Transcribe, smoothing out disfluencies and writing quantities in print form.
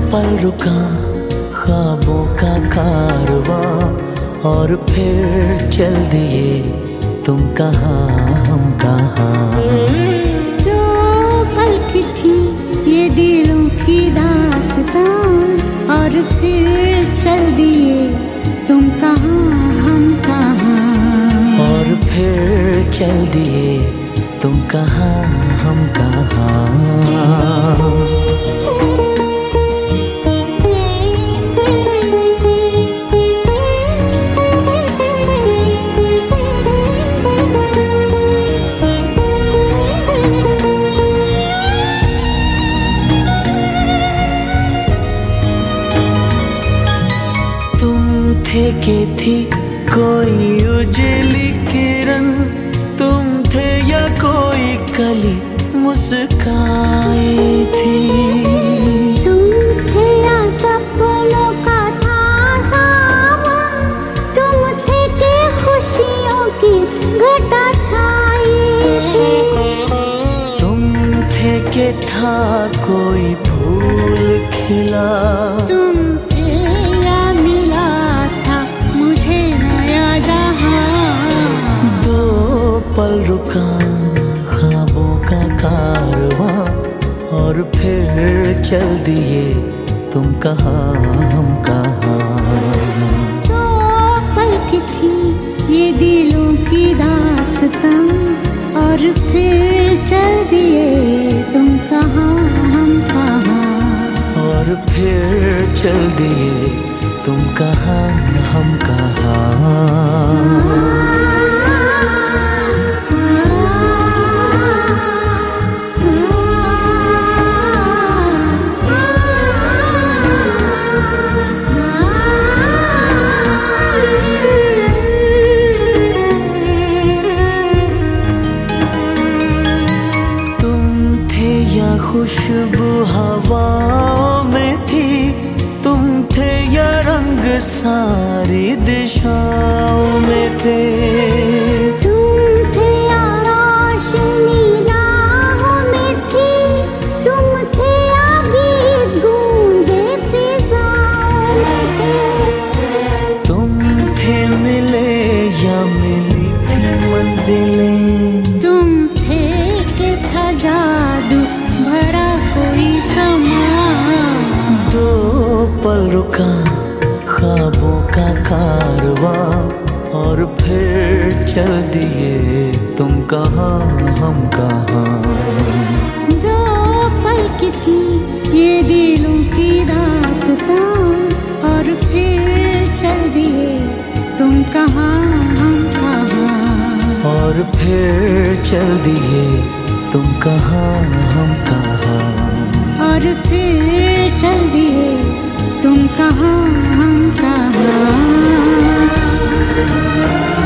पल रुका ख्वाबों का कारवां और फिर चल दिए तुम कहाँ हम कहाँ। दो पल की थी ये दिलों की दास्तां और फिर चल दिए तुम कहाँ हम कहाँ। और फिर चल दिए तुम कहाँ हम कहाँ। थे कि थी कोई उजली किरण, तुम थे या कोई कली मुस्काई थी। तुम थे या सपनों का था सावन, तुम थे कि खुशियों की घटा छाई थी। तुम थे कि था कोई फूल खिला, तुम पल रुका ख्वाबों का कारवां और फिर चल दिए तुम कहाँ हम कहाँ। दो पल की थी ये दिलों की दास्तां और फिर चल दिए तुम कहाँ हम कहाँ। और फिर चल दिए तुम कहाँ हम कहाँ। खुशबू हवाओं में थी, तुम थे या रंग सारी दिशाओं में थे। तुम थे या रोशनी राहों में थी, तुम थे या गीत गूंजे फिजाओं में थे। तुम थे मिले या मिली थी मंजिलें, तुम थे कि था जादू भरा कोई समा। दो पल रुका ख्वाबों का कारवां और फिर चल दिए तुम कहाँ हम कहाँ। दो पल की थी ये दिलों की दास्तां और फिर चल दिए तुम कहाँ हम कहाँ। और फिर चल दिए तुम कहाँ हम कहाँ। और फिर चल दिए तुम कहाँ हम कहाँ।